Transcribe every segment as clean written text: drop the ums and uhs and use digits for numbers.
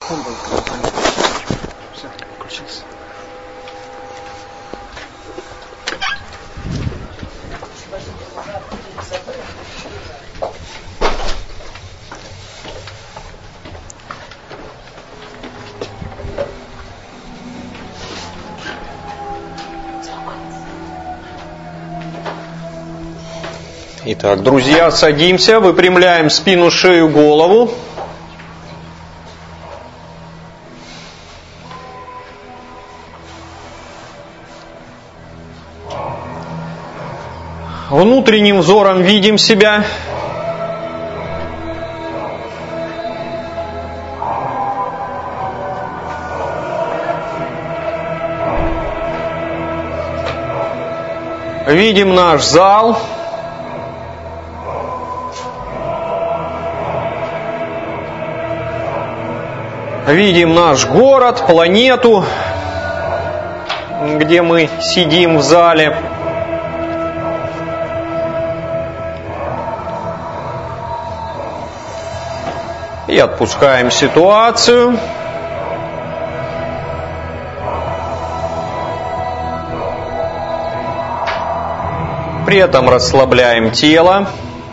Все, включился. Итак, друзья, садимся, выпрямляем спину, шею, голову. Внутренним взором видим себя. Видим наш зал. Видим наш город, планету, где мы сидим в зале. И отпускаем ситуацию. При этом расслабляем тело.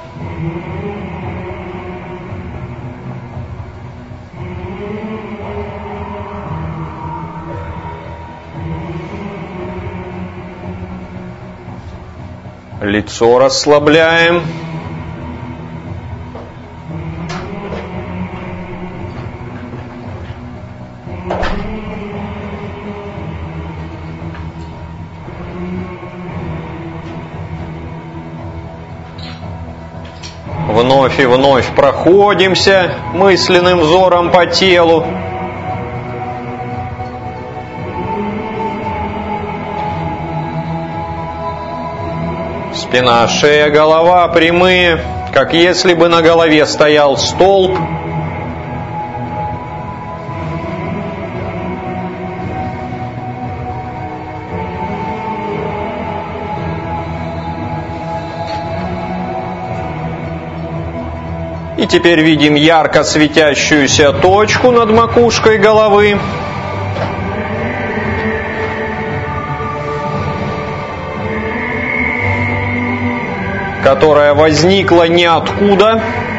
Лицо расслабляем. Вновь и вновь проходимся мысленным взором по телу. Спина, шея, голова прямые, как если бы на голове стоял столб. И теперь видим ярко светящуюся точку над макушкой головы. Которая возникла ниоткуда.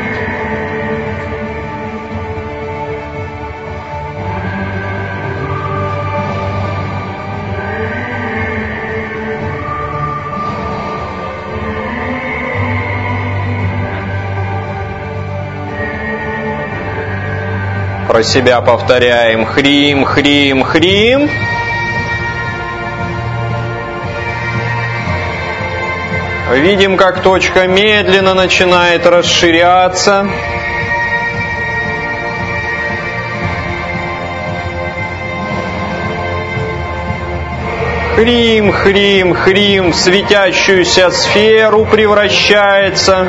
Про себя повторяем: хрим, хрим, хрим. Видим, как точка медленно начинает расширяться. Хрим, хрим, хрим в светящуюся сферу превращается.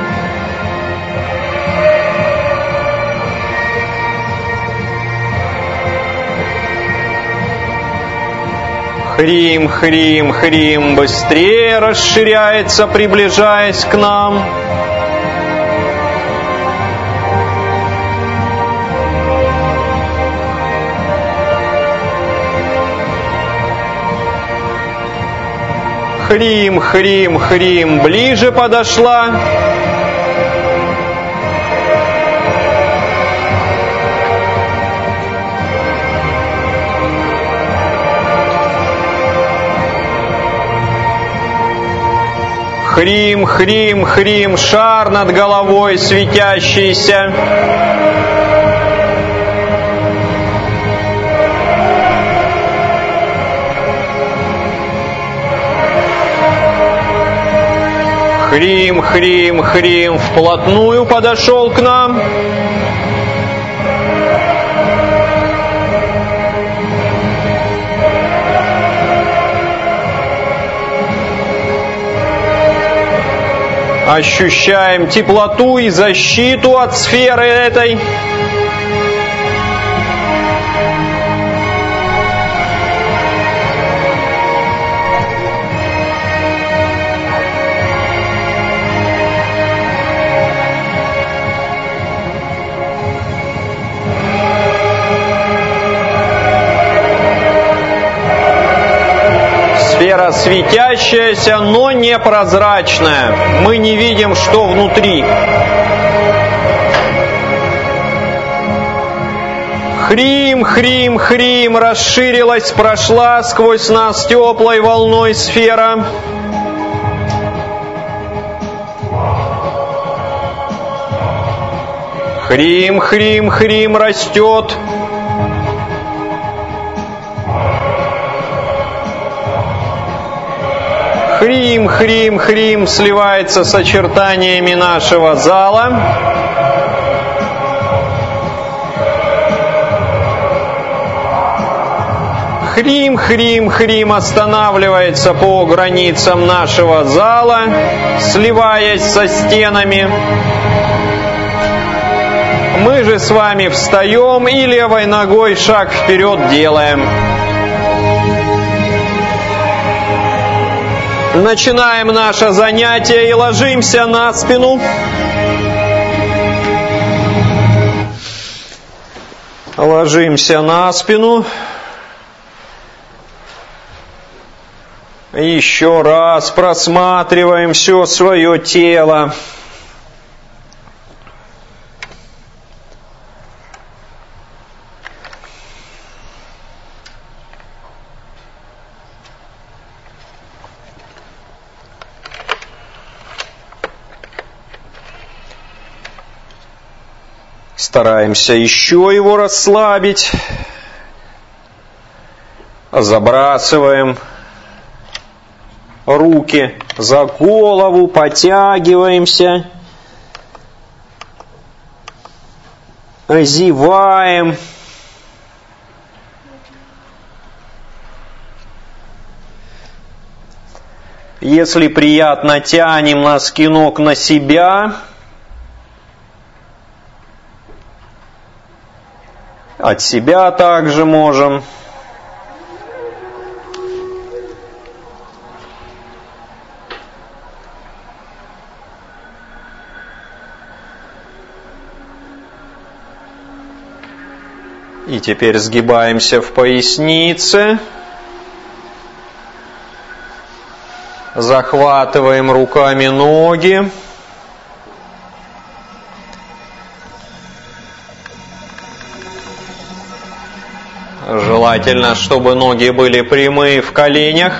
Хрим, хрим, хрим быстрее расширяется, приближаясь к нам. Хрим, хрим, хрим ближе подошла. Хрим, хрим, хрим, шар над головой светящийся. Хрим, хрим, хрим вплотную подошел к нам. Ощущаем теплоту и защиту от сферы этой. сфера светящаяся, но непрозрачная. Мы не видим, что внутри. Хрим, хрим, хрим, расширилась, прошла сквозь нас теплой волной сфера. Хрим, хрим, хрим растет. Хрим, хрим, хрим сливается с очертаниями нашего зала. Хрим, хрим, хрим останавливается по границам нашего зала, сливаясь со стенами. Мы же с вами встаем и левой ногой шаг вперед делаем. Начинаем наше занятие и ложимся на спину. Ложимся на спину. Еще раз просматриваем все свое тело. Стараемся еще его расслабить. Забрасываем руки за голову, потягиваемся, зеваем. Если приятно, тянем носки ног на себя. От себя также можем. И теперь сгибаемся в пояснице. Захватываем руками ноги. Желательно, чтобы ноги были прямые в коленях.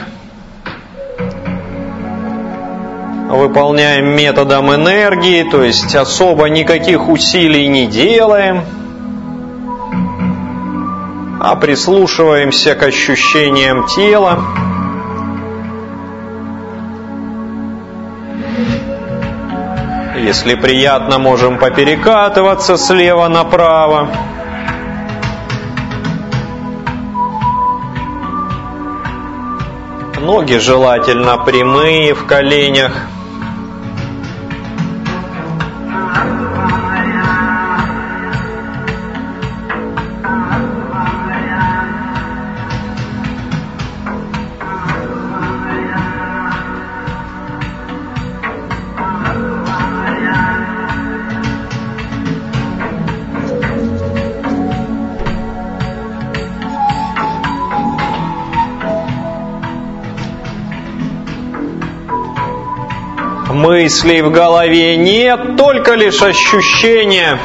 Выполняем методом энергии, то есть особо никаких усилий не делаем, а прислушиваемся к ощущениям тела. Если приятно, можем поперекатываться слева направо. Ноги желательно прямые в коленях. Мыслей в голове нет, только лишь ощущения.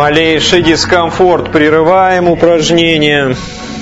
Малейший дискомфорт, прерываем упражнение.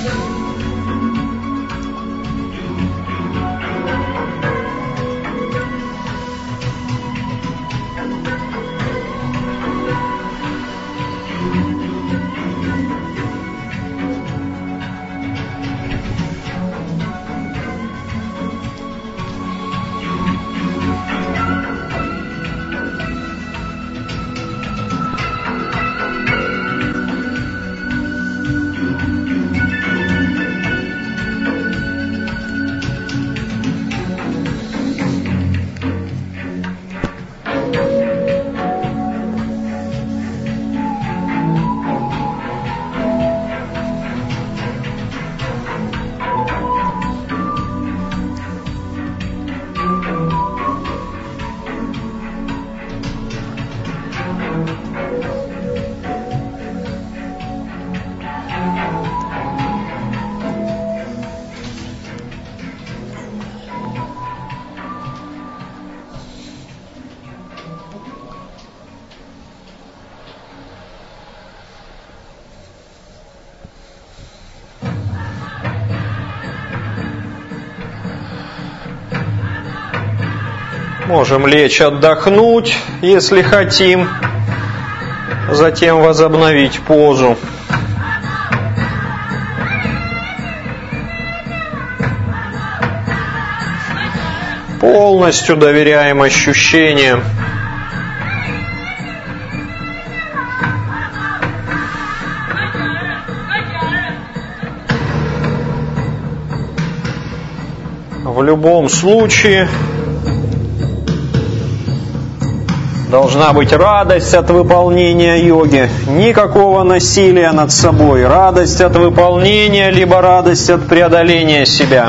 Можем лечь отдохнуть, если хотим, затем возобновить позу. Полностью доверяем ощущениям. В любом случае должна быть радость от выполнения йоги, никакого насилия над собой, радость от выполнения, либо радость от преодоления себя.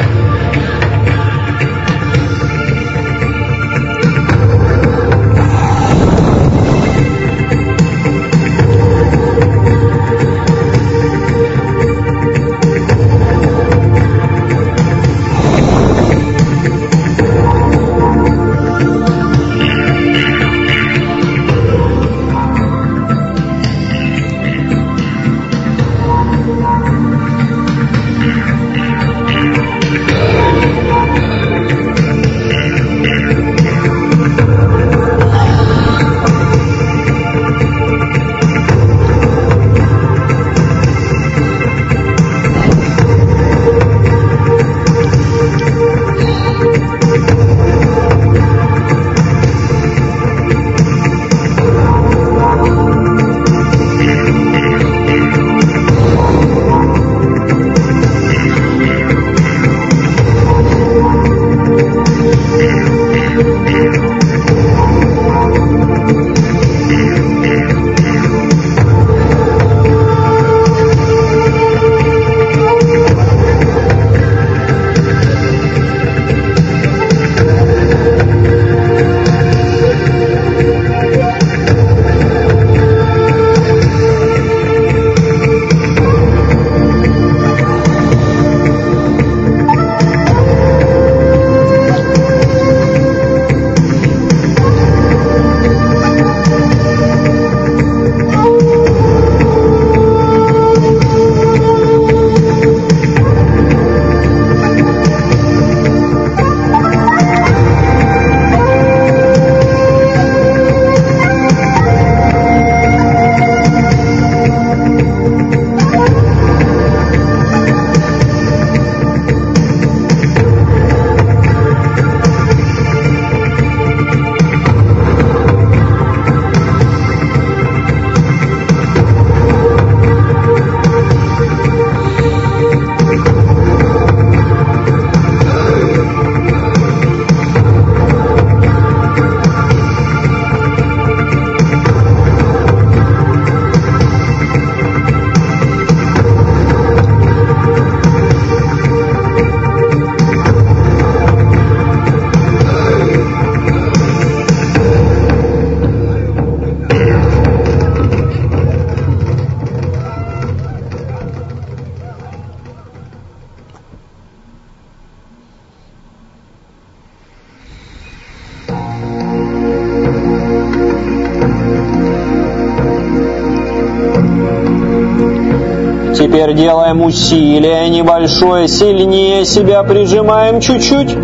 Теперь делаем усилие небольшое, сильнее себя прижимаем чуть-чуть.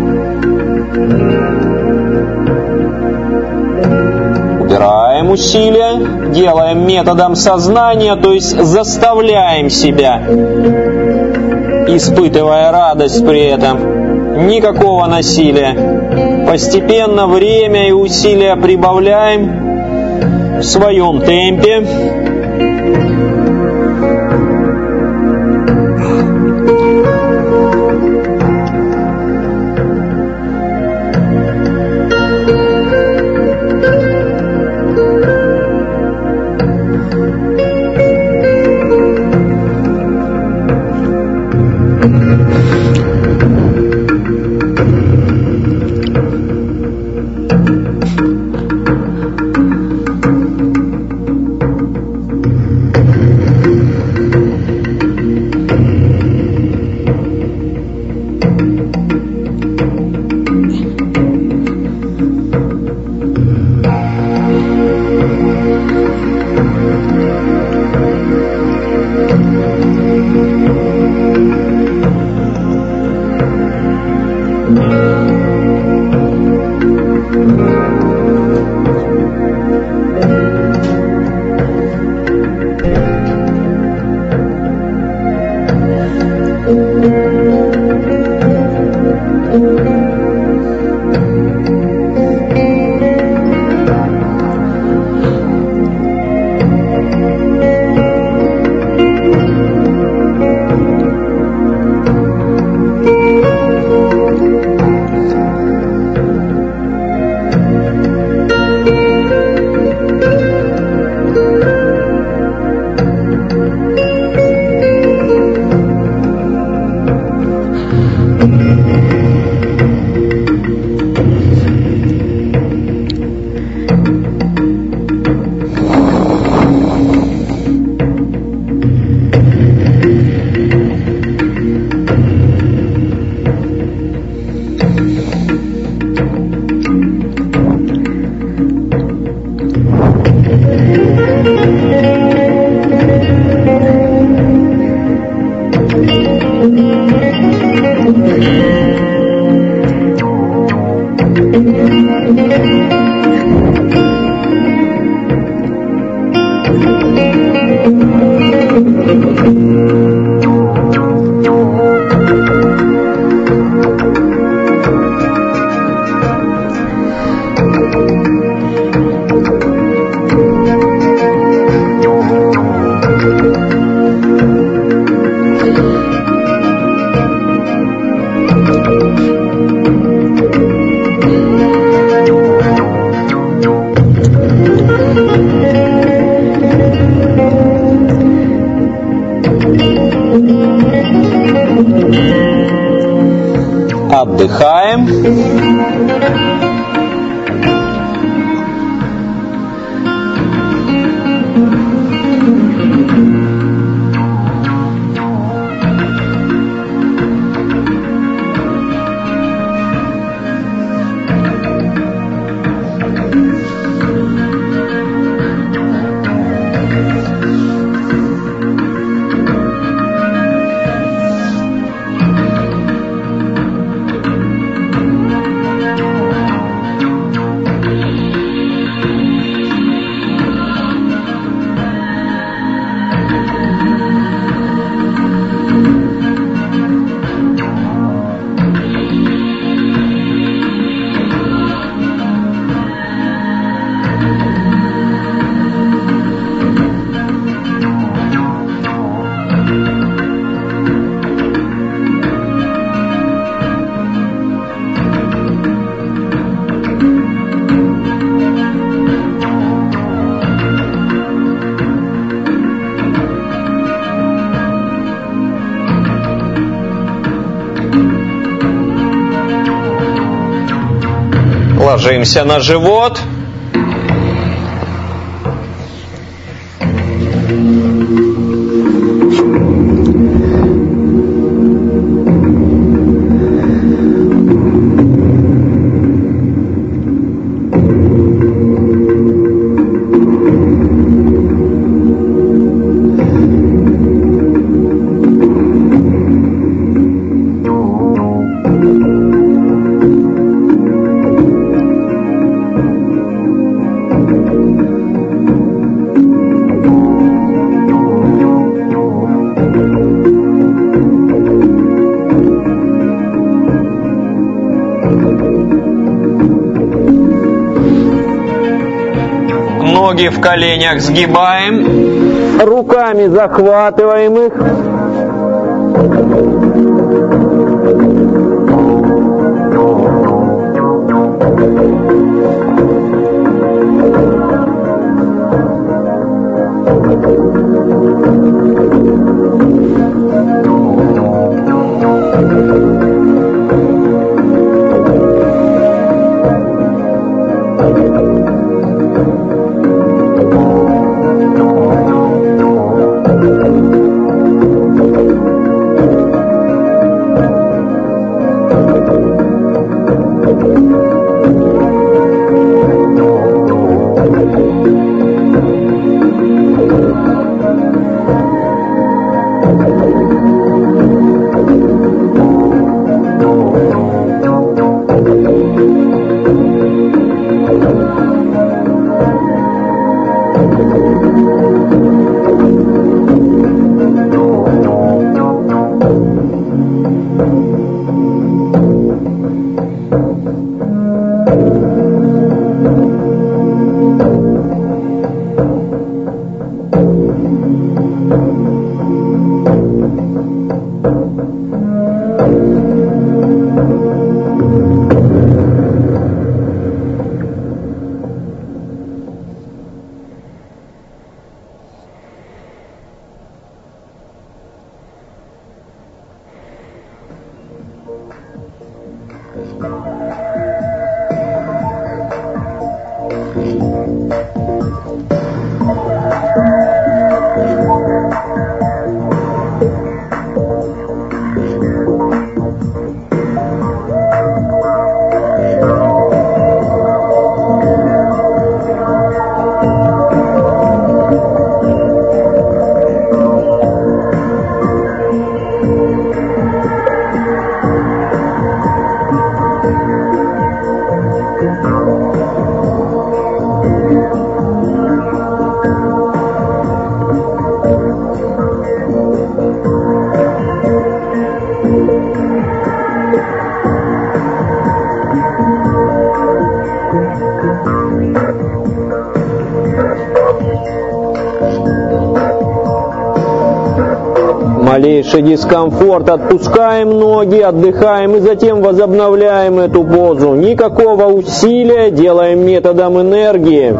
Убираем усилия, делаем методом сознания, то есть заставляем себя, испытывая радость при этом. Никакого насилия. Постепенно время и усилия прибавляем в своем темпе. Отдыхаем. Ложимся на живот. Ноги в коленях сгибаем, руками захватываем их. Малейший дискомфорт, отпускаем ноги, отдыхаем и затем возобновляем эту позу. Никакого усилия, делаем методом энергии.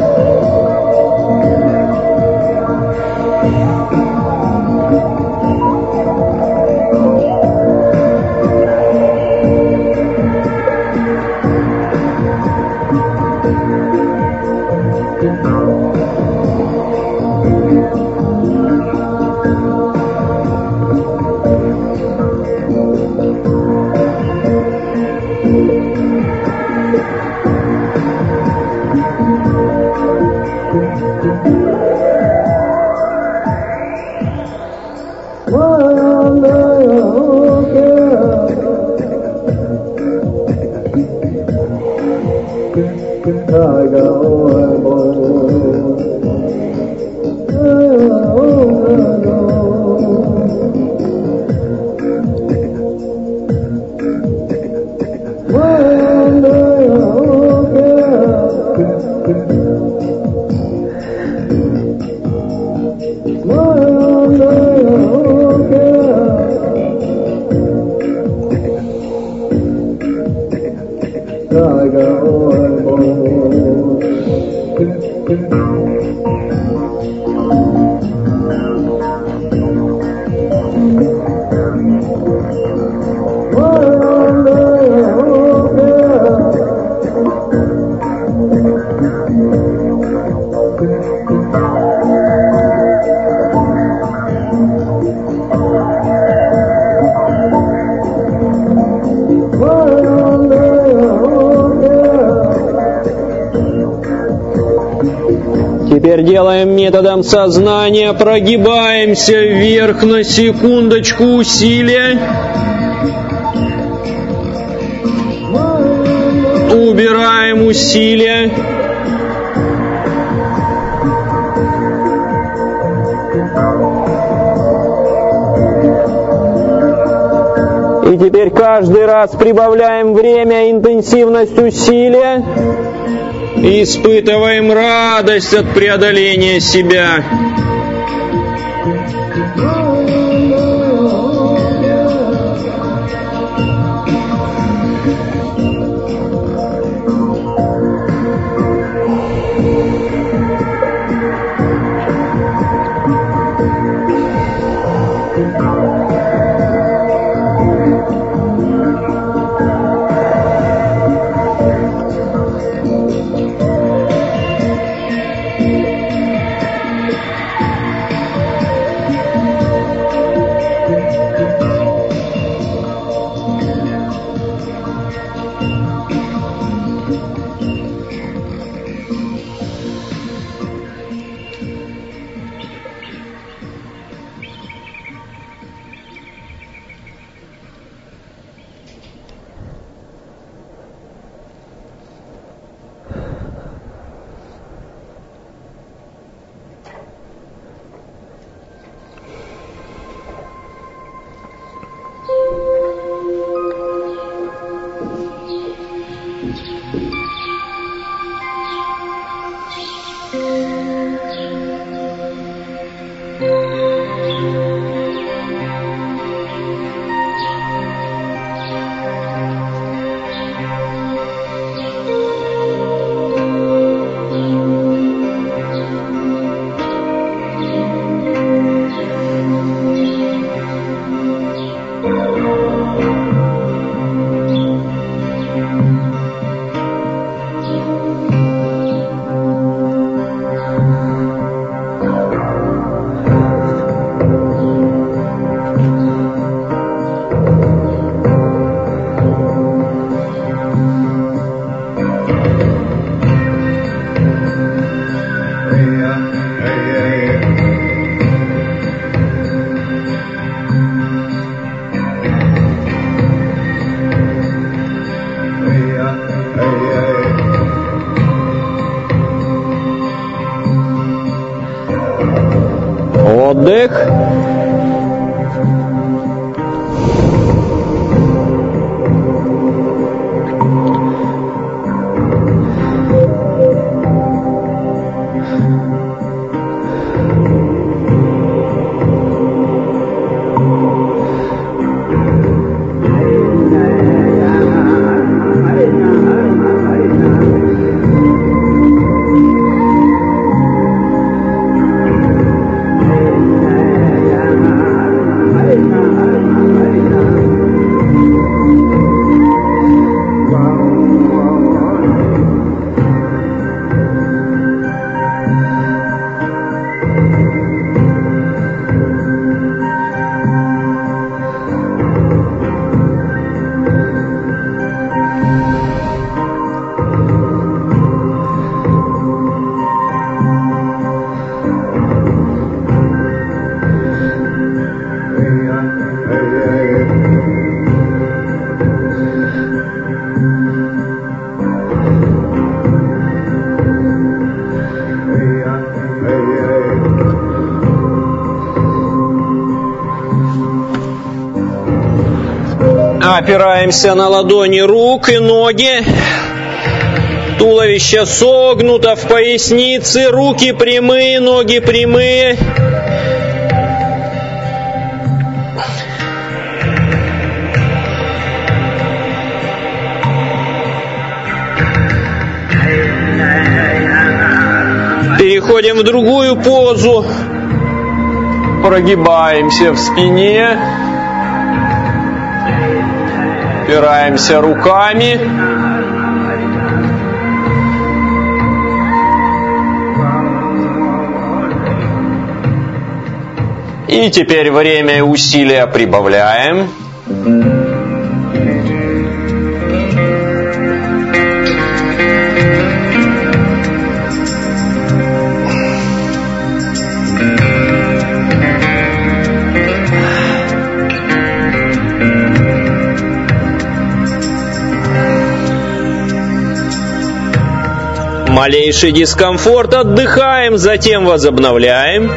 Теперь делаем методом сознания, прогибаемся вверх на секундочку, усилия. Убираем усилия. И теперь каждый раз прибавляем время, интенсивность усилия и испытываем радость от преодоления себя. Отдых. Опираемся на ладони рук и ноги. Туловище согнуто в пояснице, руки прямые, ноги прямые. Переходим в другую позу. Прогибаемся в спине. Опираемся руками. И теперь время и усилия прибавляем. Малейший дискомфорт, отдыхаем, затем возобновляем.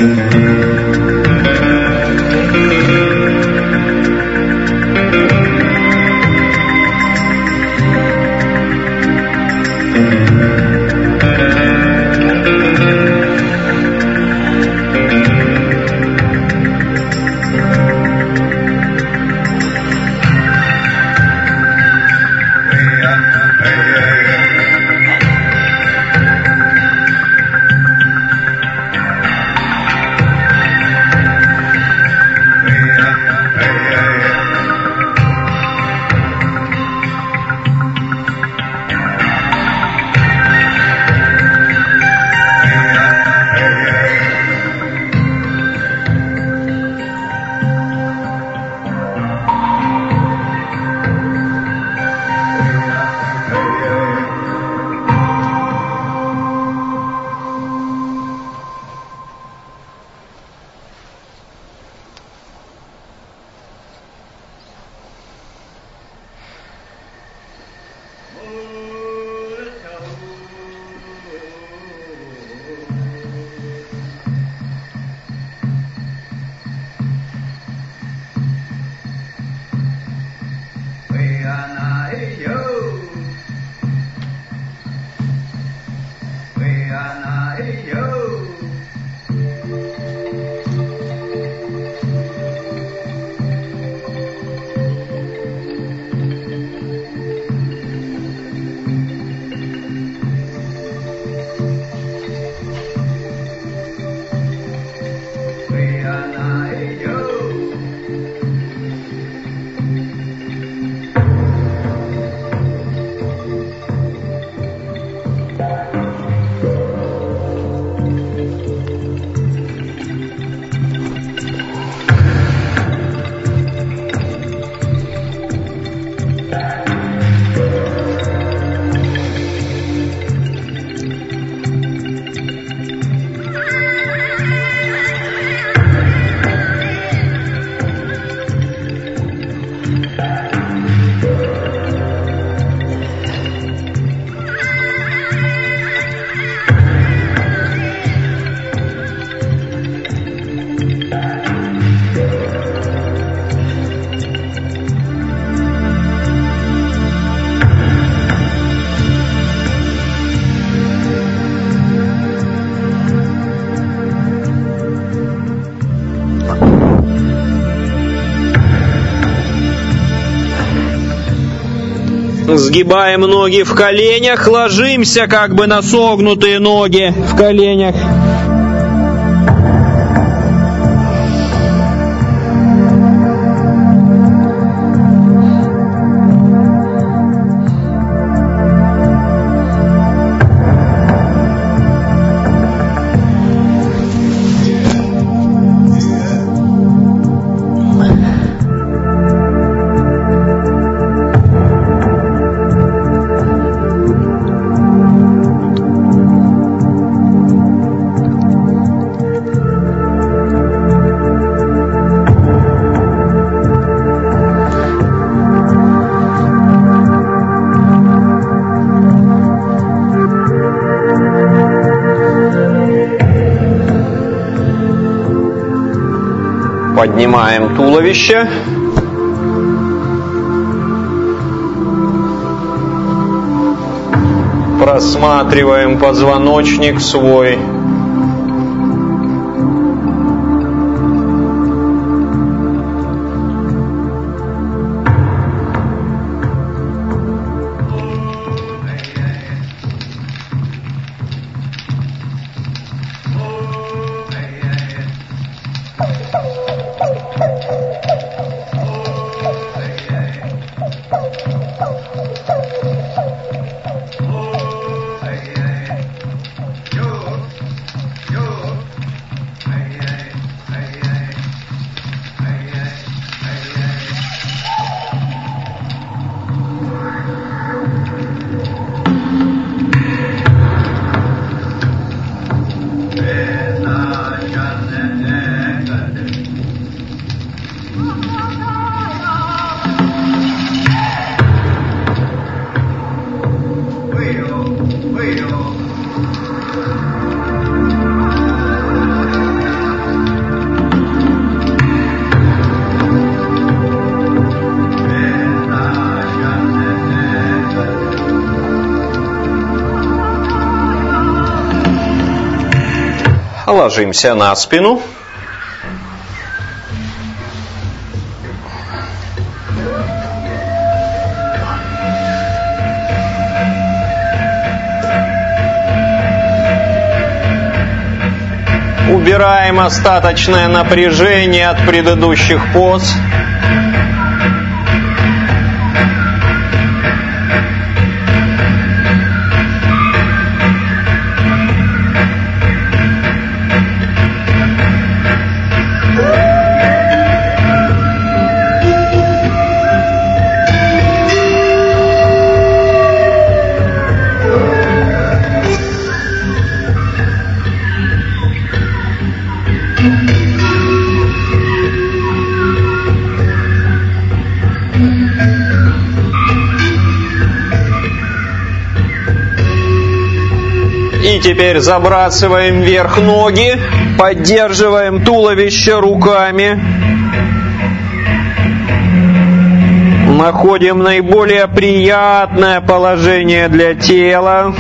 Сгибаем ноги в коленях, ложимся как бы на согнутые ноги в коленях. Поднимаем туловище. Просматриваем позвоночник свой. Ложимся на спину. Убираем остаточное напряжение от предыдущих поз. И теперь забрасываем вверх ноги, поддерживаем туловище руками. Находим наиболее приятное положение для тела.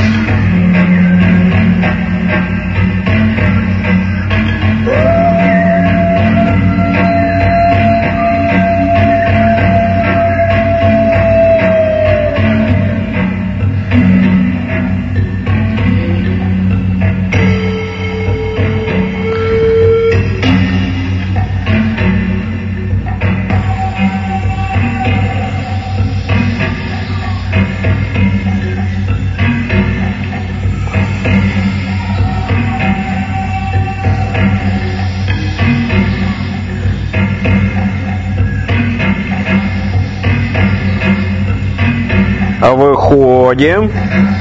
Выходим.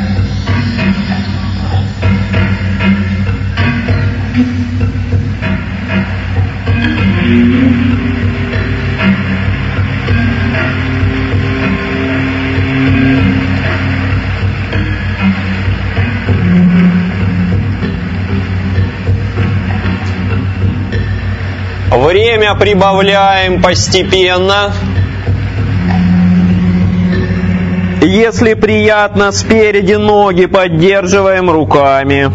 Время прибавляем постепенно. Если приятно, спереди ноги поддерживаем руками.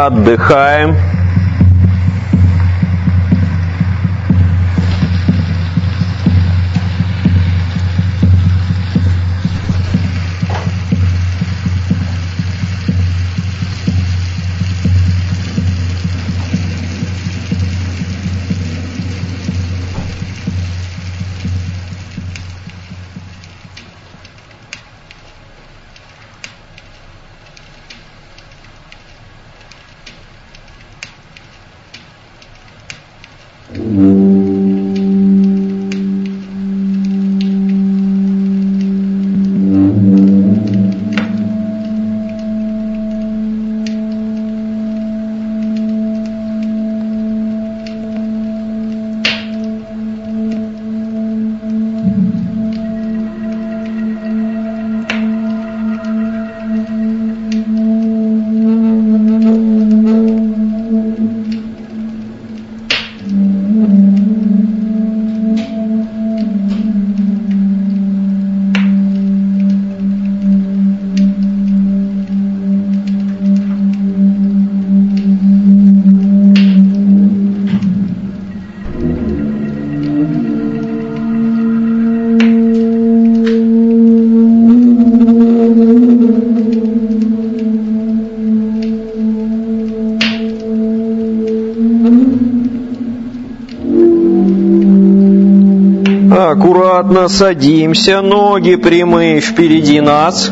отдыхаем. Аккуратно садимся, ноги прямые впереди нас.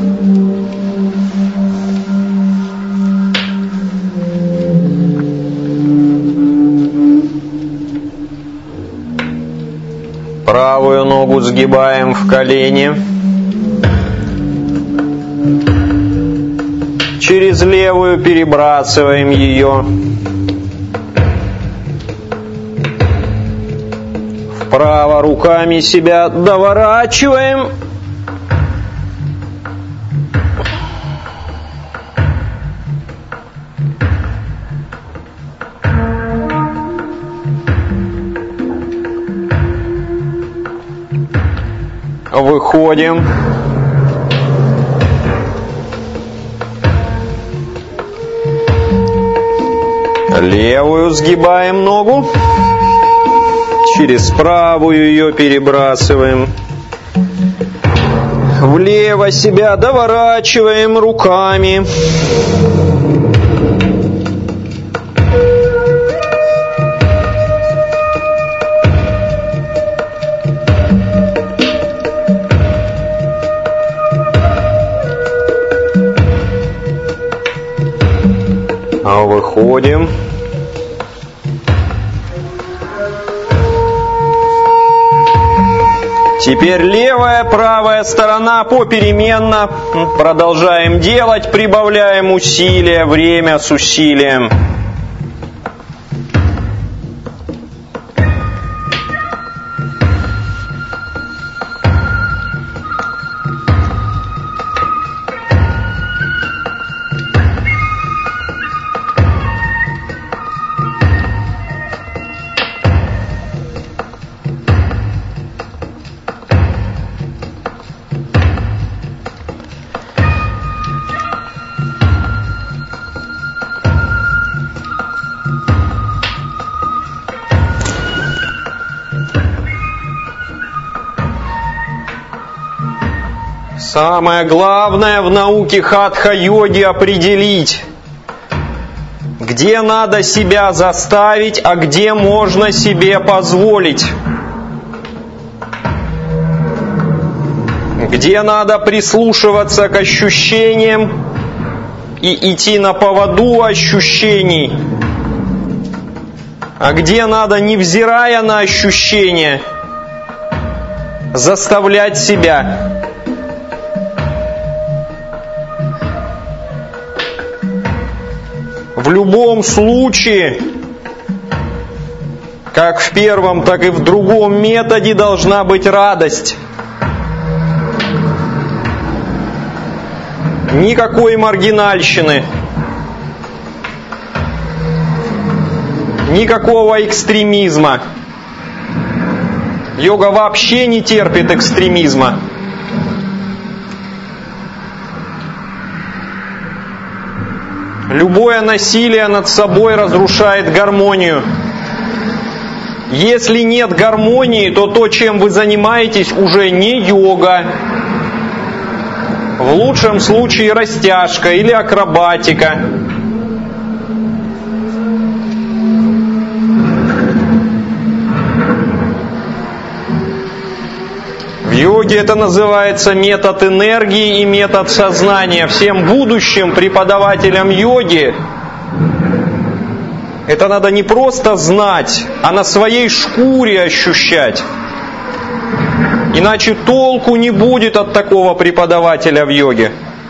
Правую ногу сгибаем в колени. Через левую перебрасываем ее. Вправо руками себя доворачиваем. Выходим. Левую сгибаем ногу. Через правую ее перебрасываем. Влево себя доворачиваем руками. Выходим. Теперь левая, правая сторона попеременно. Продолжаем делать, прибавляем усилия, время с усилием. Самое главное в науке хатха-йоги определить, где надо себя заставить, а где можно себе позволить. Где надо прислушиваться к ощущениям и идти на поводу ощущений, а где надо, невзирая на ощущения, заставлять себя. В любом случае, как в первом, так и в другом методе должна быть радость. Никакой маргинальщины, никакого экстремизма. Йога вообще не терпит экстремизма. Любое насилие над собой разрушает гармонию. Если нет гармонии, то то, чем вы занимаетесь, уже не йога. В лучшем случае растяжка или акробатика. В йоге это называется метод энергии и метод сознания. Всем будущим преподавателям йоги это надо не просто знать, а на своей шкуре ощущать. Иначе толку не будет от такого преподавателя в йоге.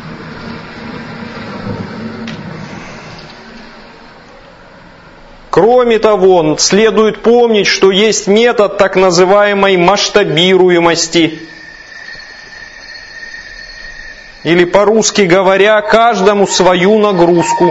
Кроме того, следует помнить, что есть метод так называемой масштабируемости. Или по-русски говоря, каждому свою нагрузку.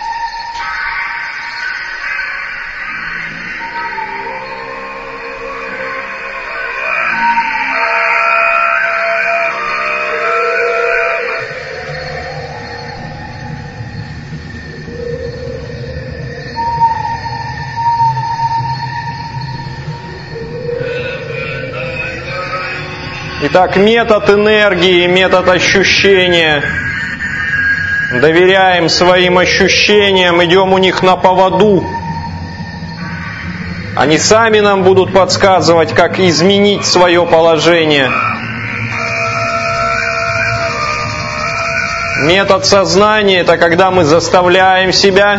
Итак, метод энергии, метод ощущения. Доверяем своим ощущениям, идем у них на поводу. Они сами нам будут подсказывать, как изменить свое положение. Метод сознания – это когда мы заставляем себя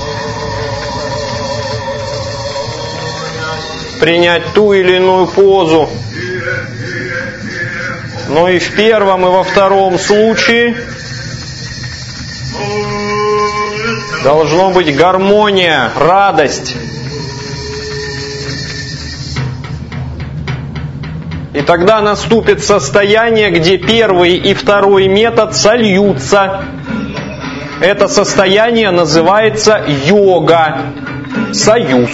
принять ту или иную позу. Но и в первом, и во втором случае должна быть гармония, радость. И тогда наступит состояние, где первый и второй метод сольются. Это состояние называется йога, союз.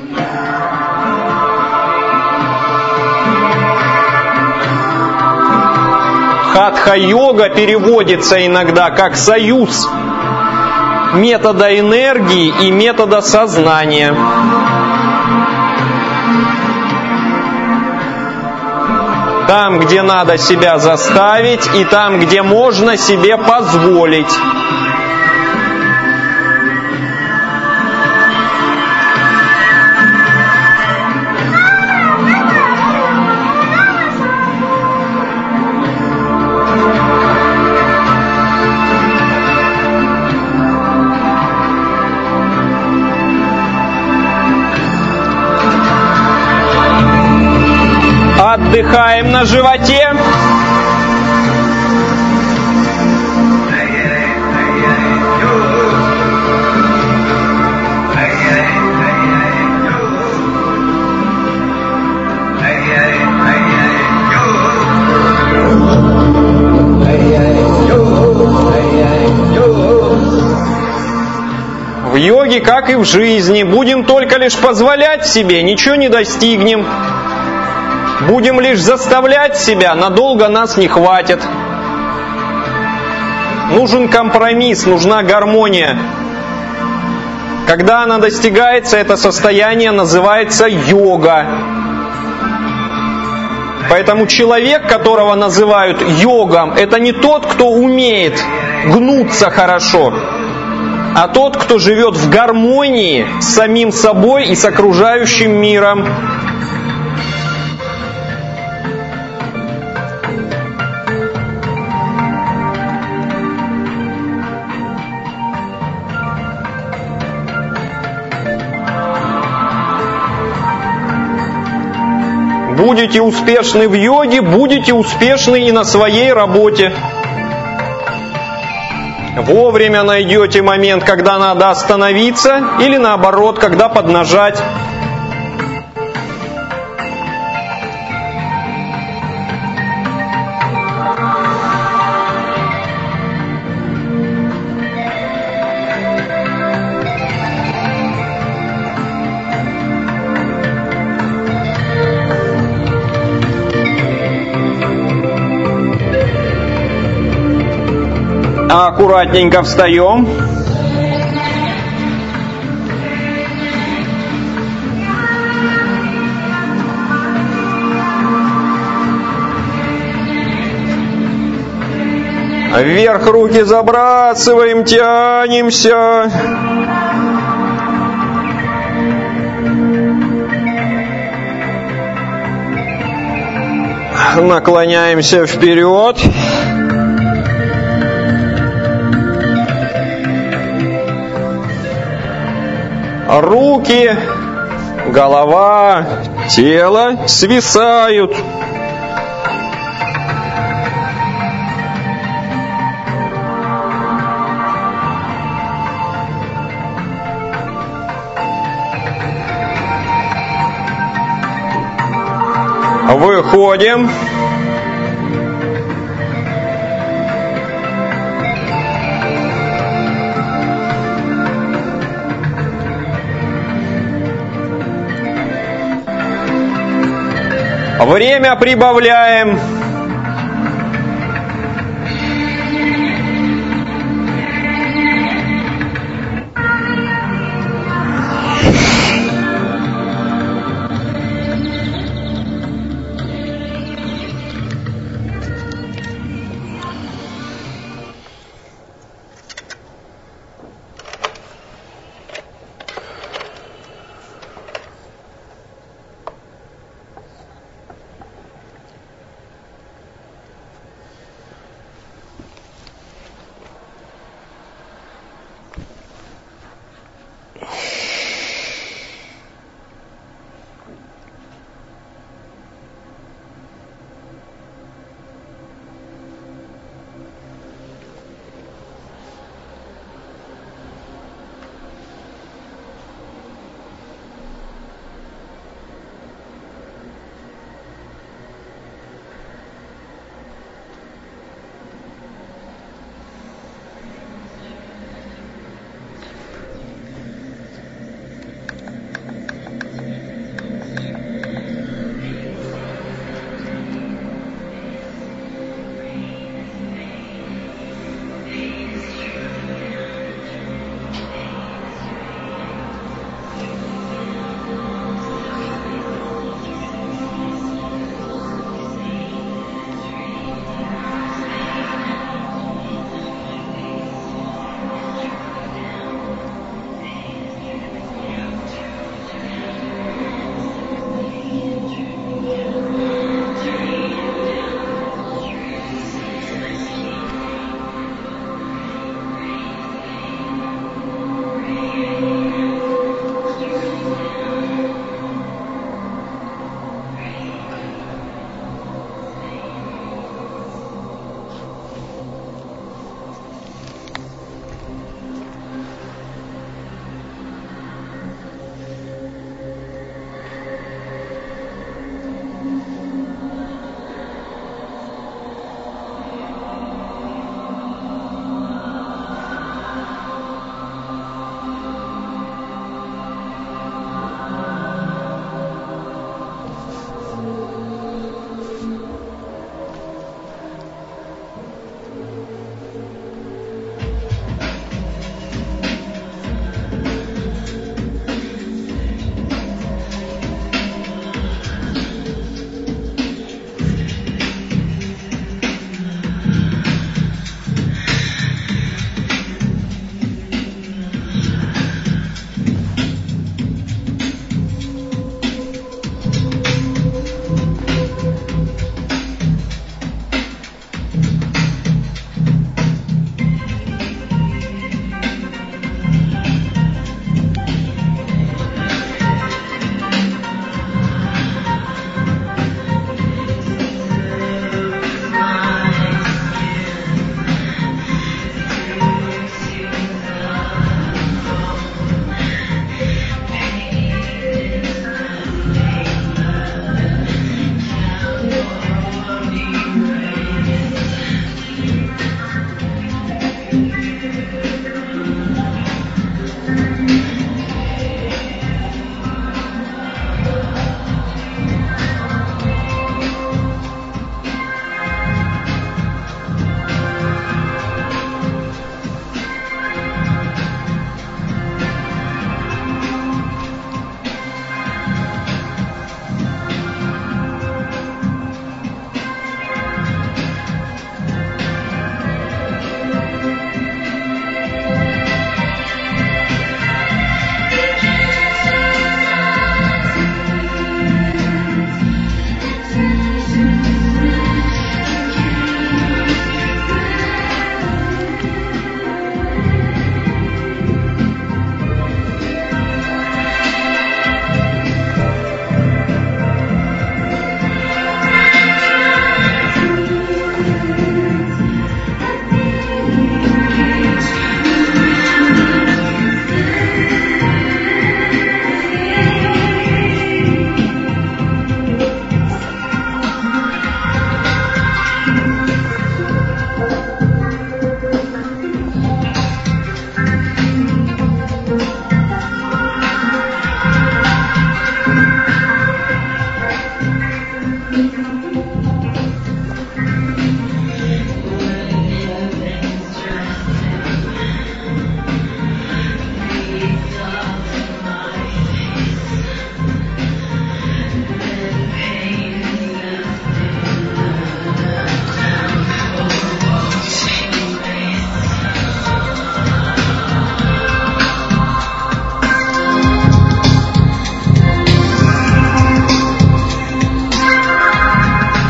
Хатха-йога переводится иногда как союз метода энергии и метода сознания. Там, где надо себя заставить, и там, где можно себе позволить. Отдыхаем на животе. В йоге, как и в жизни, будем только лишь позволять себе, ничего не достигнем. Будем лишь заставлять себя, надолго нас не хватит. Нужен компромисс, нужна гармония. Когда она достигается, это состояние называется йога. Поэтому человек, которого называют йогом, это не тот, кто умеет гнуться хорошо, а тот, кто живет в гармонии с самим собой и с окружающим миром. Будете успешны в йоге, будете успешны и на своей работе. Вовремя найдете момент, когда надо остановиться, или наоборот, когда поднажать. Аккуратненько встаем. Вверх руки забрасываем, тянемся. Наклоняемся вперед. Руки, голова, тело свисают. Выходим. Время прибавляем.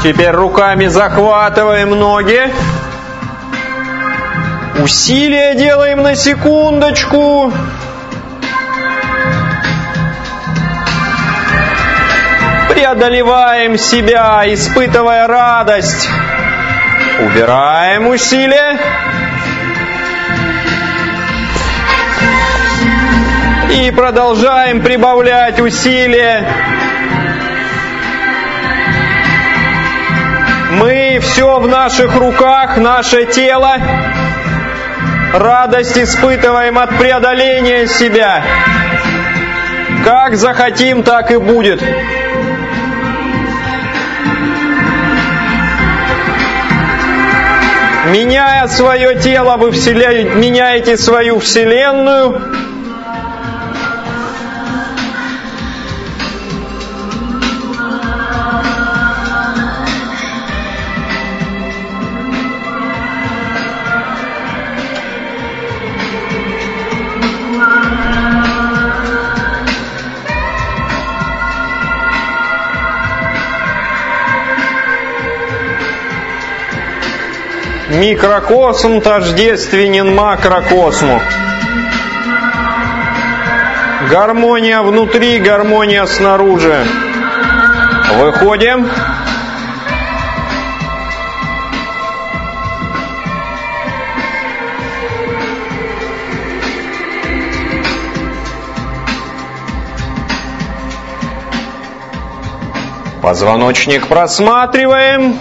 Теперь руками захватываем ноги. Усилие делаем на секундочку. Преодолеваем себя, испытывая радость. Убираем усилие. И продолжаем прибавлять усилия. Мы все в наших руках, наше тело. Радость испытываем от преодоления себя. Как захотим, так и будет. Меняя свое тело, вы меняете свою вселенную. Микрокосм тождественен макрокосму. Гармония внутри, гармония снаружи. Выходим. Позвоночник просматриваем.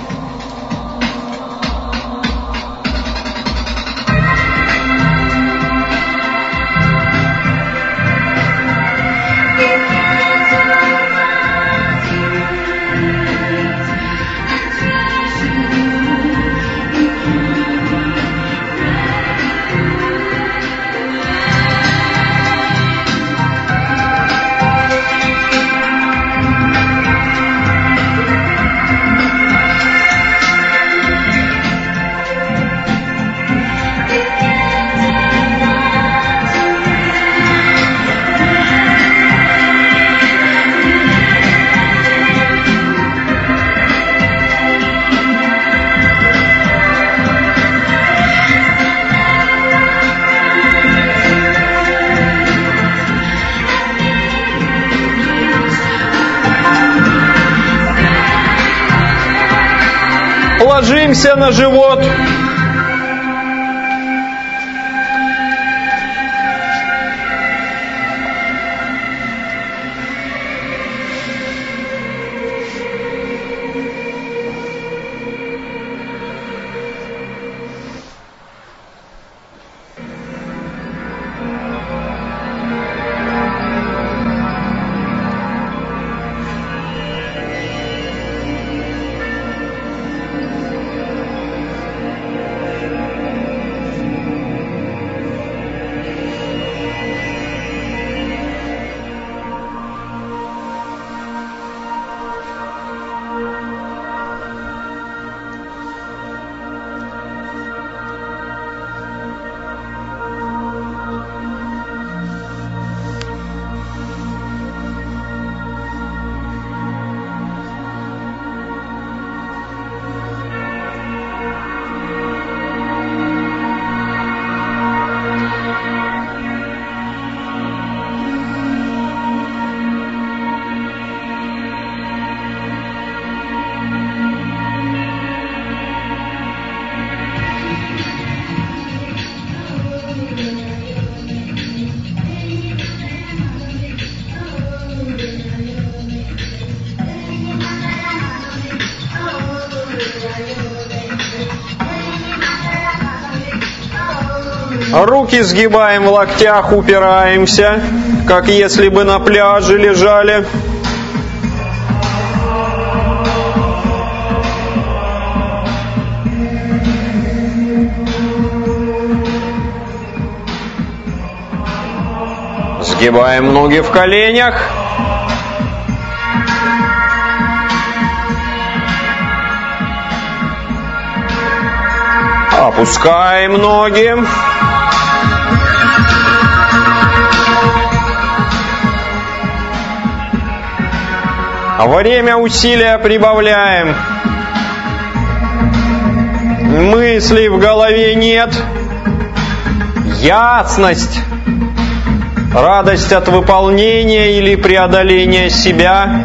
Ложимся на живот. Руки сгибаем в локтях, упираемся, как если бы на пляже лежали. Сгибаем ноги в коленях. Опускаем ноги. Время усилия прибавляем. мыслей в голове нет. Ясность, радость от выполнения или преодоления себя.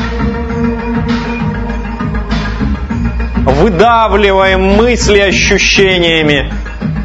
Выдавливаем мысли ощущениями.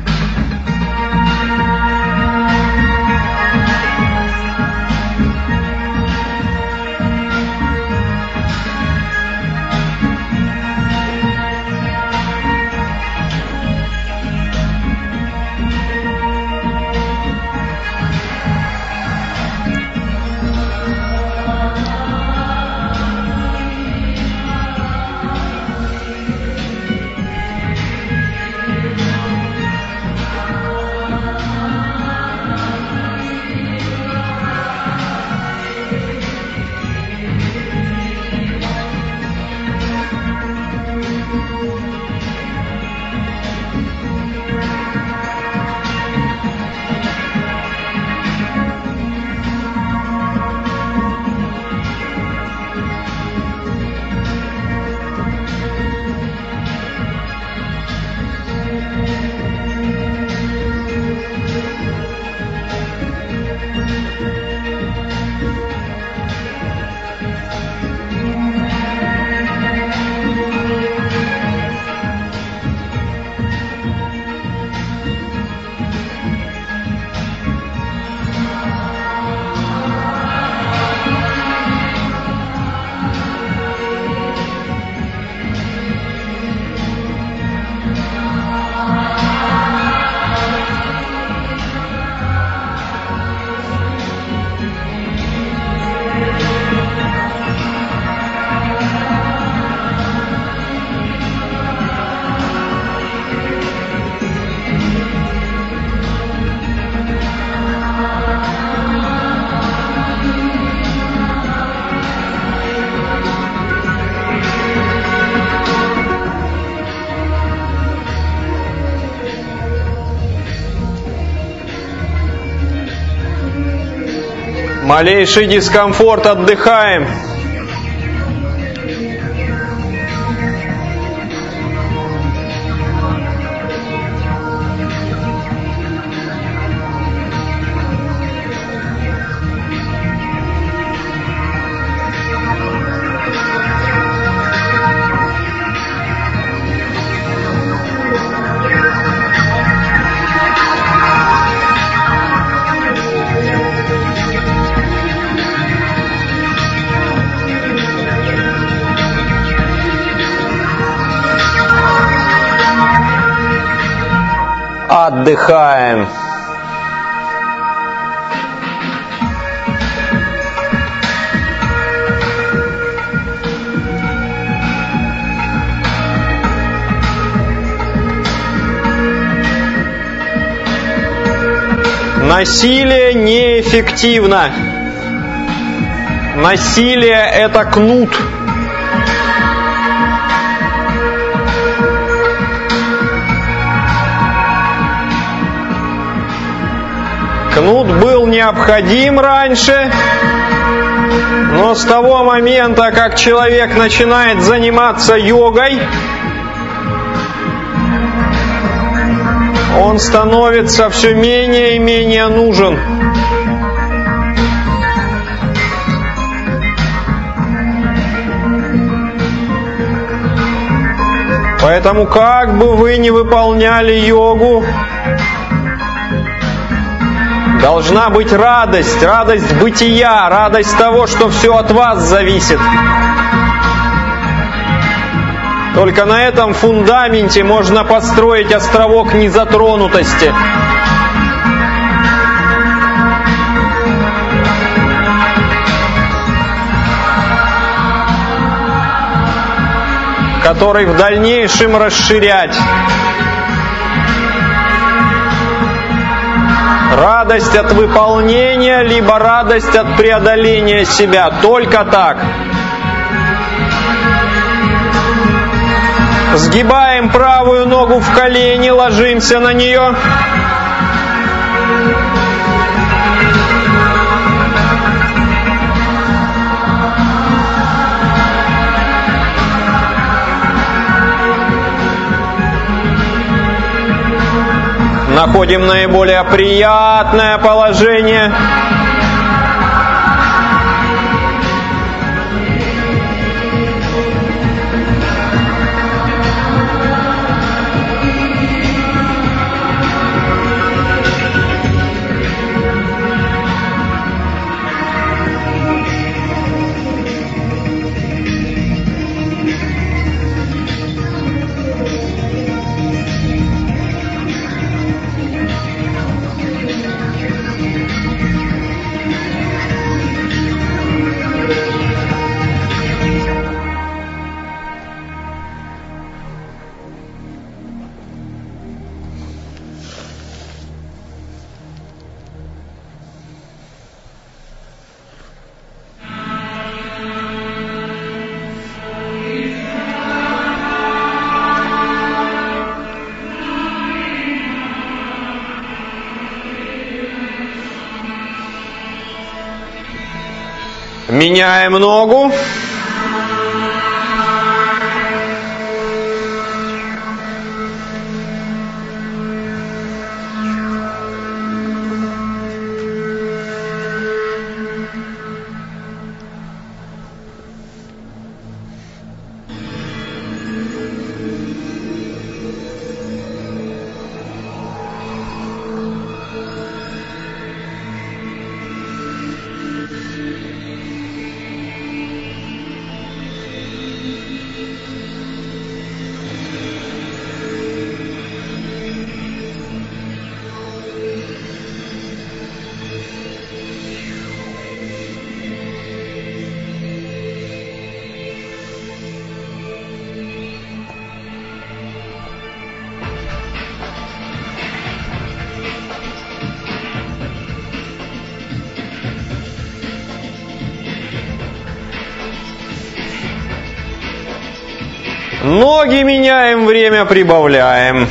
Малейший дискомфорт, отдыхаем. Отдыхаем. Насилие неэффективно. Насилие – это кнут. Кнут был необходим раньше, но с того момента, как человек начинает заниматься йогой, он становится все менее и менее нужен. Поэтому, как бы вы ни выполняли йогу, должна быть радость, радость бытия, радость того, что все от вас зависит. Только на этом фундаменте можно построить островок незатронутости. Который в дальнейшем расширять. Радость от выполнения, либо радость от преодоления себя. Только так. Сгибаем правую ногу в колени, ложимся на нее. Находим наиболее приятное положение. Меняем ногу. Ноги меняем, время прибавляем.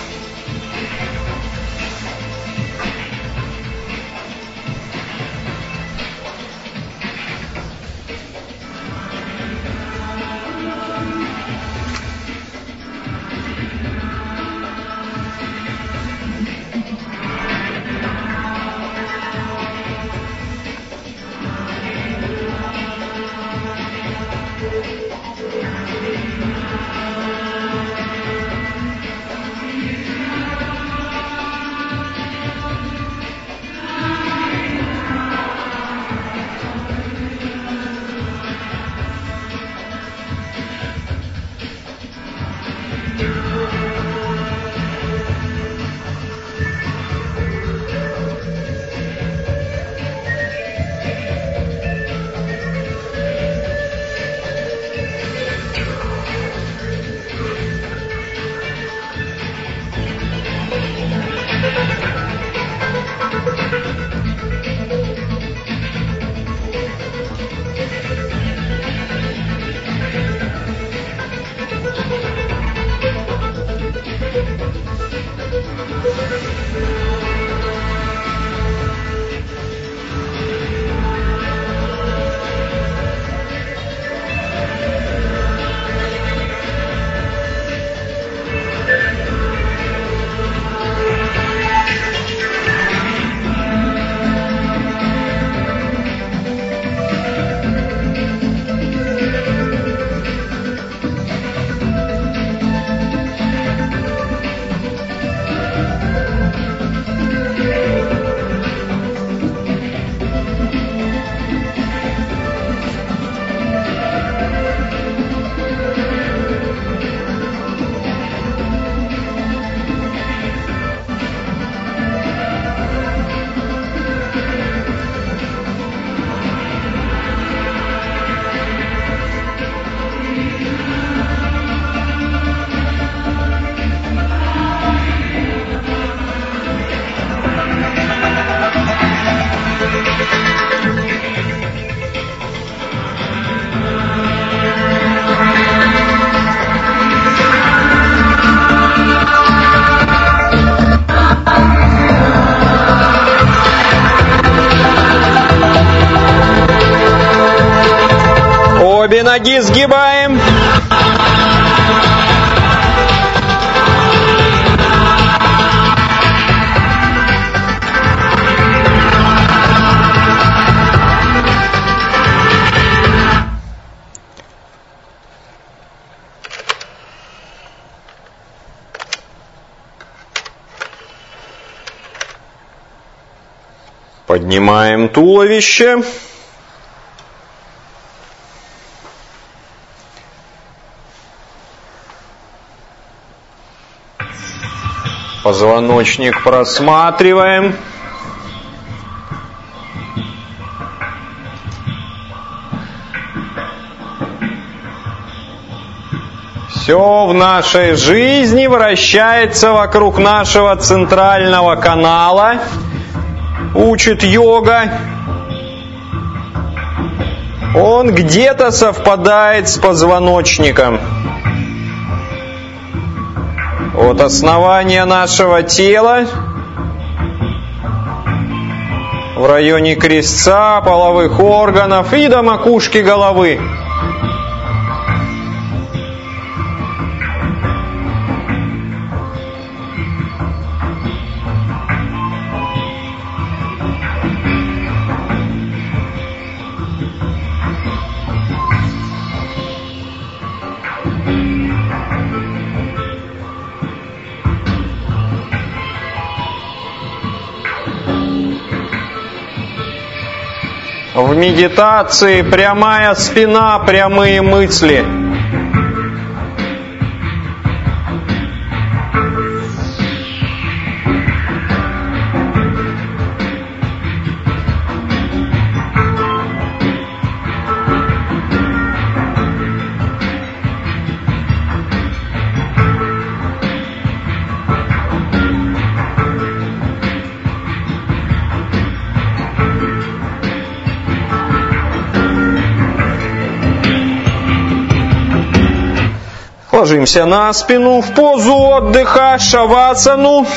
Обе ноги сгибаем. Поднимаем туловище. Позвоночник просматриваем. Все в нашей жизни вращается вокруг нашего центрального канала, учит йога. Он где-то совпадает с позвоночником. От основания нашего тела в районе крестца, половых органов и до макушки головы. В медитации прямая спина, прямые мысли. Ложимся на спину в позу отдыха, шавасану.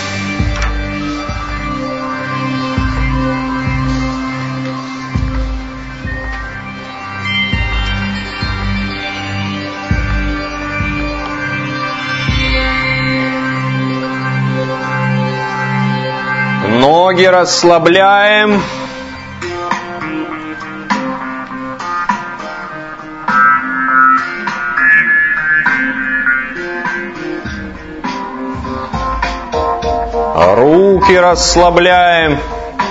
Ноги расслабляем. Руки расслабляем.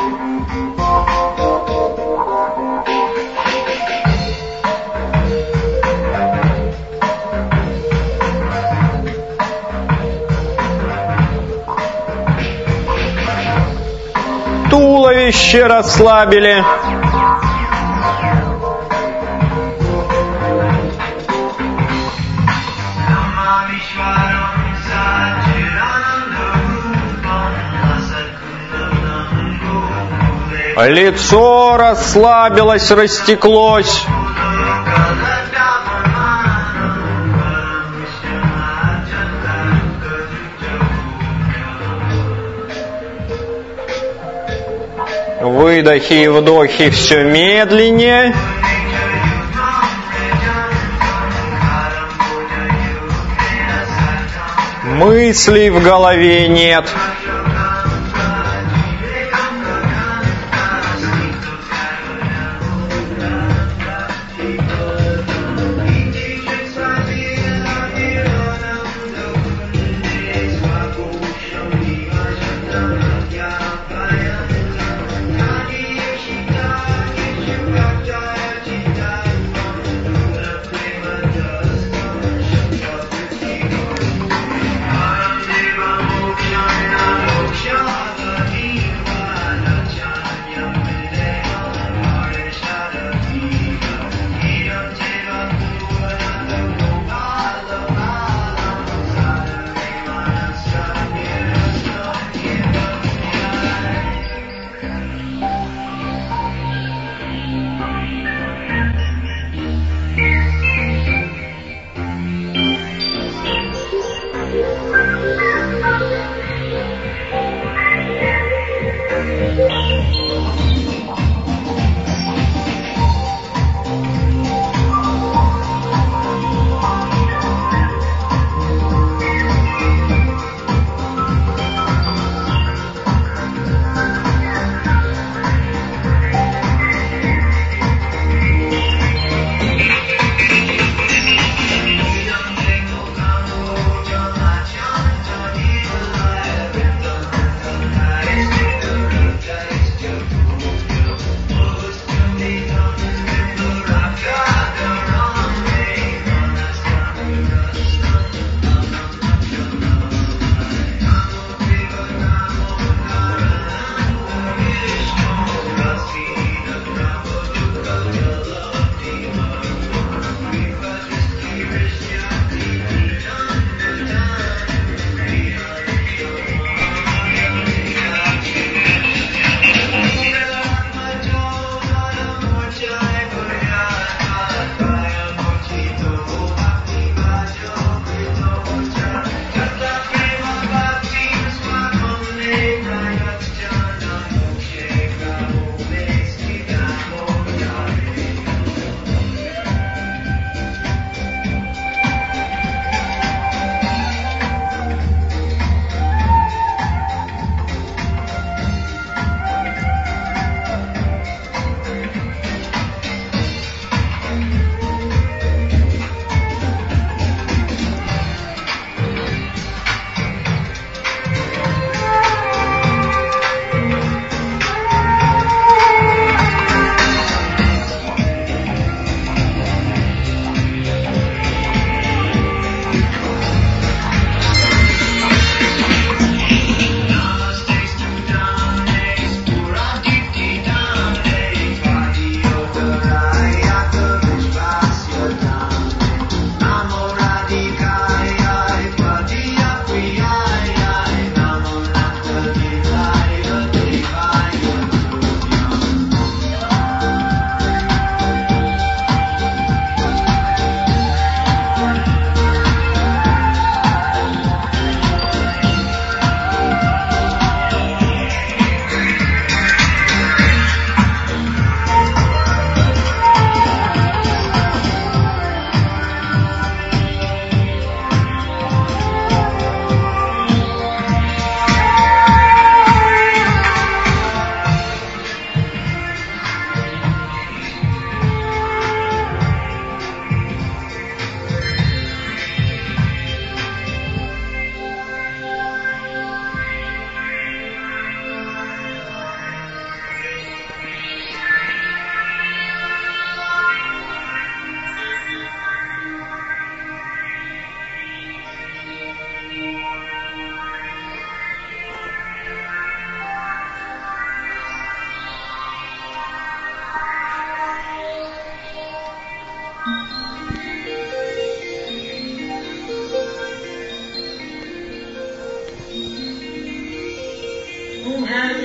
Туловище расслабили. Лицо расслабилось, растеклось. Выдохи и вдохи все медленнее. Мыслей в голове нет.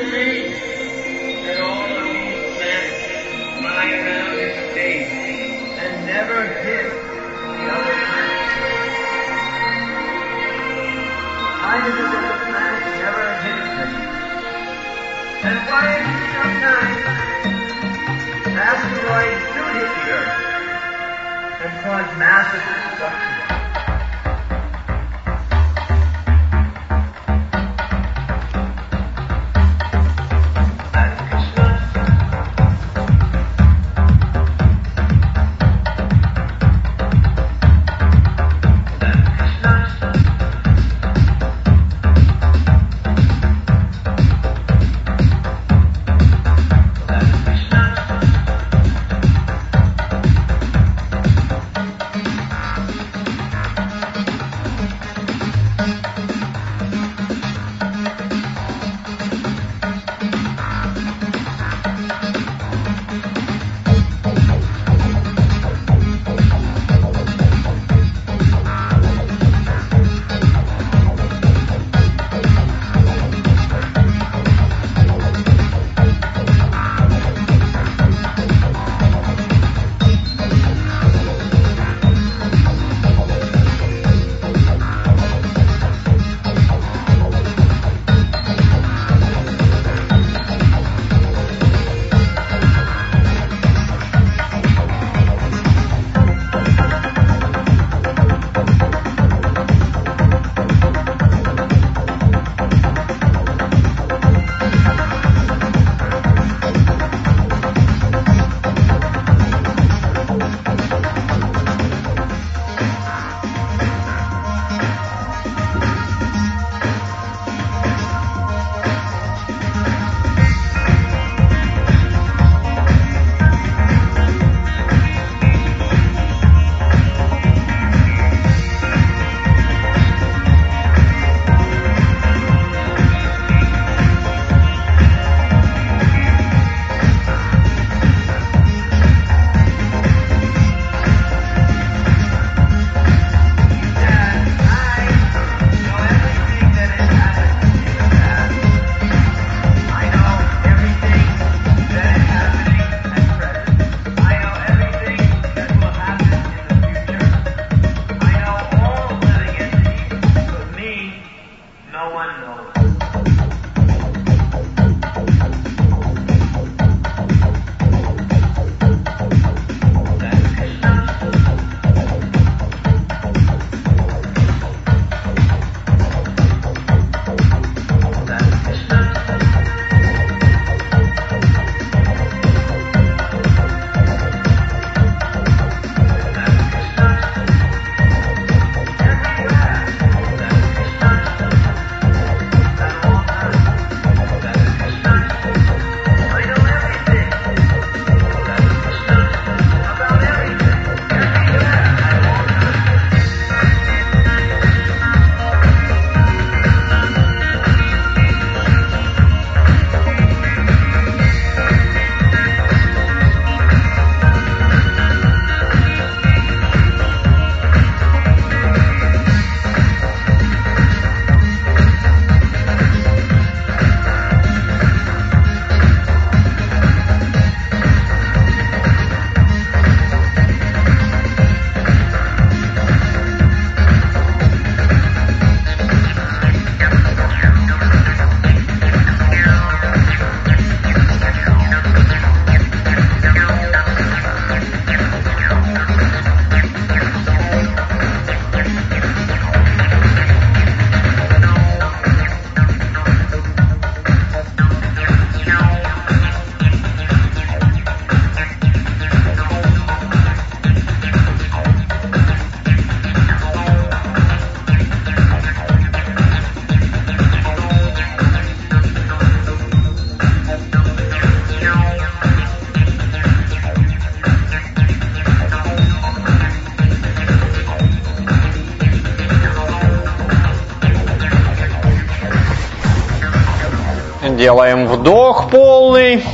Делаем вдох полный.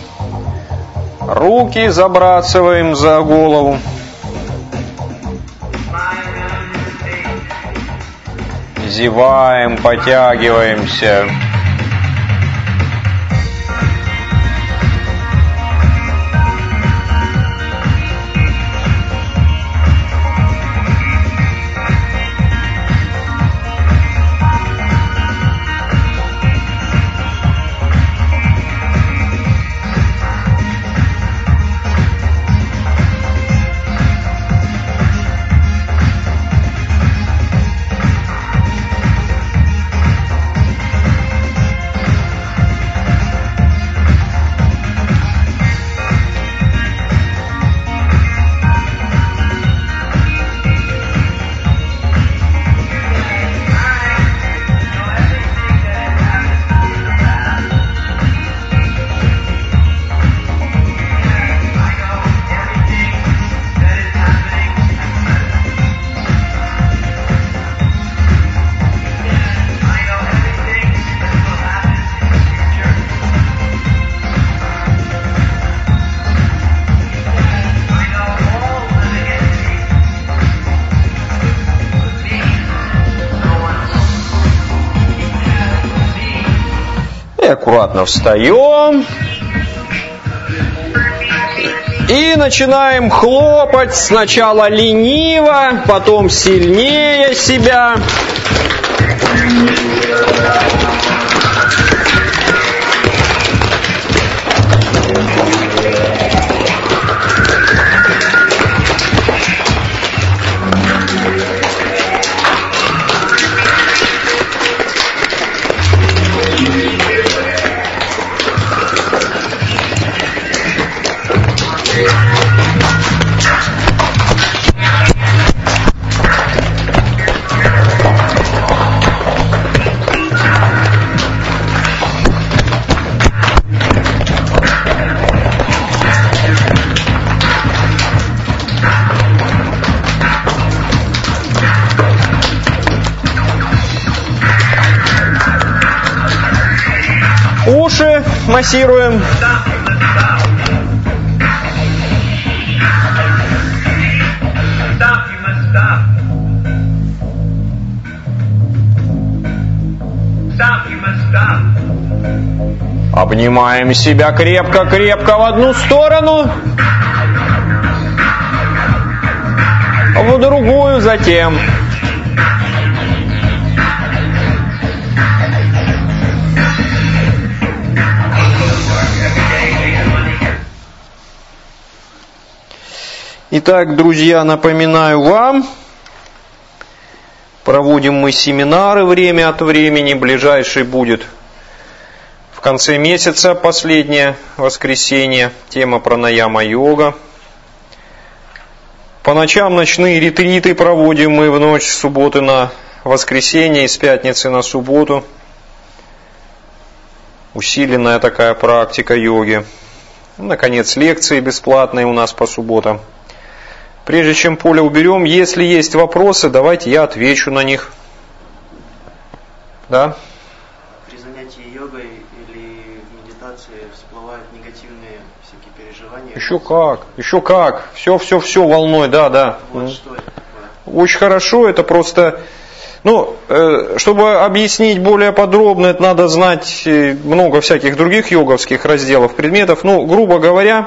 Руки забрасываем за голову. Зеваем, потягиваемся. аккуратно встаем. И начинаем хлопать сначала лениво, потом сильнее себя. Уши массируем. Обнимаем себя крепко-крепко в одну сторону, в другую затем. Итак, друзья, напоминаю вам, проводим мы семинары время от времени, ближайший будет в конце месяца, последнее воскресенье, тема пранаяма-йога. По ночам ночные ретриты проводим мы в ночь с субботы на воскресенье и с пятницы на субботу. Усиленная такая практика йоги. Наконец, лекции бесплатные у нас по субботам. Прежде чем поле уберем, если есть вопросы, давайте я отвечу на них. Да? При занятии йогой или медитацией всплывают негативные всякие переживания. Еще как. Все волной, да. Вот что это такое? Очень хорошо, это просто... чтобы объяснить более подробно, это надо знать много всяких других йоговских разделов, предметов. Грубо говоря,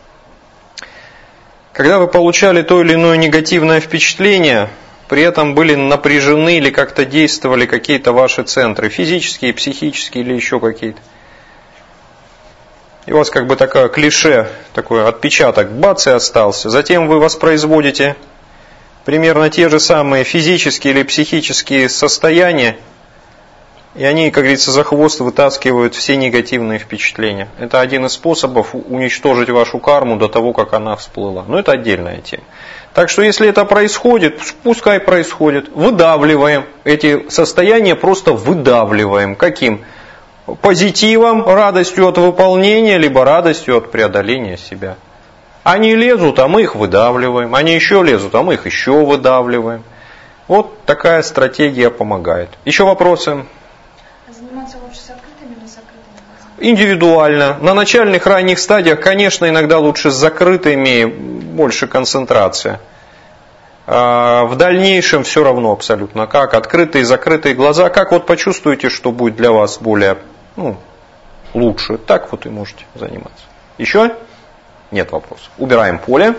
когда вы получали то или иное негативное впечатление, при этом были напряжены или как-то действовали какие-то ваши центры, физические, психические или еще какие-то. И у вас как бы такое клише, такой отпечаток, бац, и остался. Затем вы воспроизводите примерно те же самые физические или психические состояния, и они, как говорится, за хвост вытаскивают все негативные впечатления. Это один из способов уничтожить вашу карму до того, как она всплыла. Но это отдельная тема. Так что, если это происходит, пускай происходит. Выдавливаем эти состояния, просто выдавливаем. Каким? Позитивом, радостью от выполнения, либо радостью от преодоления себя. Они лезут, а мы их выдавливаем. Они еще лезут, а мы их еще выдавливаем. Вот такая стратегия помогает. Еще вопросы? Заниматься лучше с открытыми или закрытыми глазами? Индивидуально. На начальных ранних стадиях, конечно, иногда лучше с закрытыми, больше концентрация. В дальнейшем все равно абсолютно. Как открытые и закрытые глаза, как вот почувствуете, что будет для вас более лучше, так вот и можете заниматься. Еще? Нет вопросов. Убираем поле.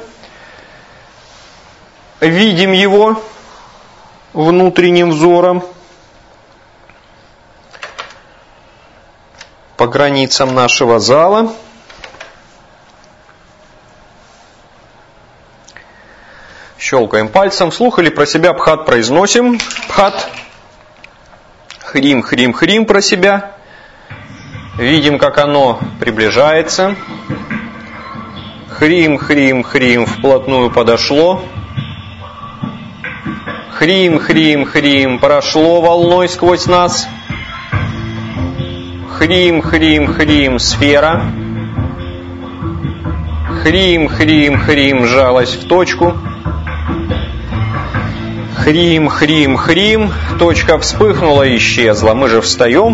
Видим его внутренним взором. По границам нашего зала. Щелкаем пальцем. Вслух или про себя пхат произносим. Пхат. Хрим, хрим, хрим про себя. Видим, как оно приближается. Хрим, хрим, хрим вплотную подошло. Хрим, хрим, хрим прошло волной сквозь нас. Хрим, хрим, хрим сфера. Хрим, хрим, хрим сжалась в точку. Хрим, хрим, хрим. Точка вспыхнула и исчезла. Мы же встаем.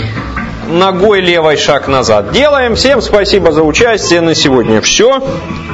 Ногой левой шаг назад делаем. Всем спасибо за участие. На сегодня все.